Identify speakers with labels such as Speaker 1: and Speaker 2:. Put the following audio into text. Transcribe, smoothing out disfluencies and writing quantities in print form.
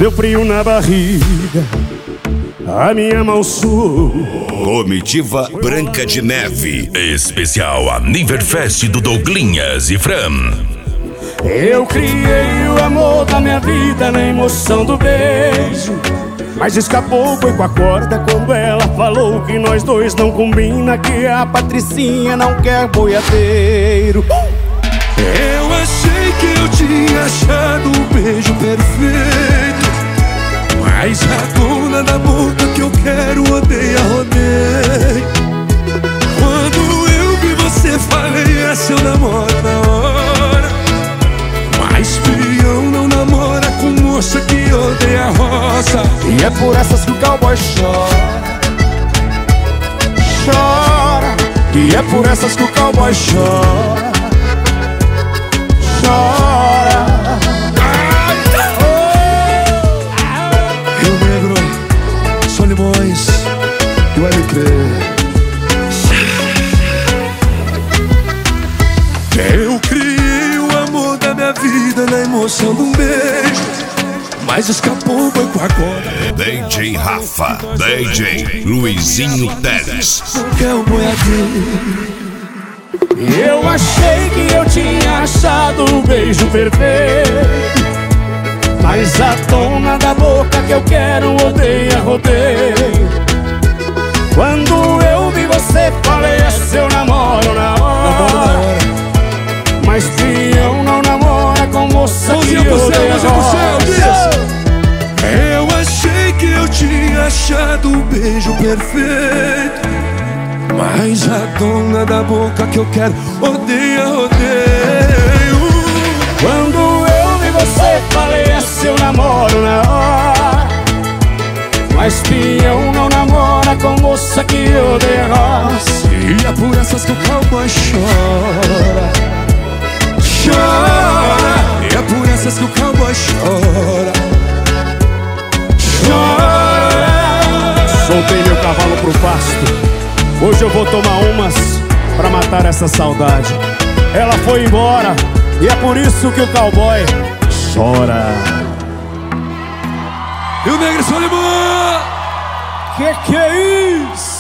Speaker 1: deu frio na barriga, a minha mão suou.
Speaker 2: Comitiva Branca de Neve.
Speaker 3: Especial Aniverfest do Douglinhas e Fran.
Speaker 1: Eu criei o amor da minha vida na emoção do beijo, mas escapou, foi com a corda quando ela falou que nós dois não combina, que a Patricinha não quer boiadeiro.
Speaker 4: Eu achei que eu tinha achado o beijo perfeito, mas a dona da boca que eu quero odeia, rodeio. Quando eu vi você falei, é seu namoro na hora. Mas peão não namora com moça que odeia a roça.
Speaker 1: E é por essas que o cowboy chora, chora. E é por essas que o cowboy chora, chora.
Speaker 4: Rio Negro, Solimões e o LP. Eu criei o amor da minha vida na emoção de um beijo, mas escapou, foi com a corda.
Speaker 2: DJ Rafa, DJ Luizinho Teles.
Speaker 4: Não quer um boiadeiro.
Speaker 1: Eu achei que eu tinha achado o beijo perfeito, mas a dona da boca que eu quero odeia, rodeio. Quando eu vi você falei, é seu namoro na hora. Mas peão não namora com moça que odeia a roça.
Speaker 4: Eu achei que eu tinha achado o beijo perfeito, mas a dona da boca que eu quero odeia, rodeio.
Speaker 1: Quando eu vi você falei, é seu namoro na hora. Mas peão não namora com moça que odeia a roça.
Speaker 4: E é por essas que o cowboy chora, chora. E é por essas que o cowboy chora, chora.
Speaker 1: Soltei meu cavalo pro pasto, hoje eu vou tomar umas pra matar essa saudade. Ela foi embora e é por isso que o cowboy chora.
Speaker 4: E o Negro Solimão.
Speaker 1: Que é isso?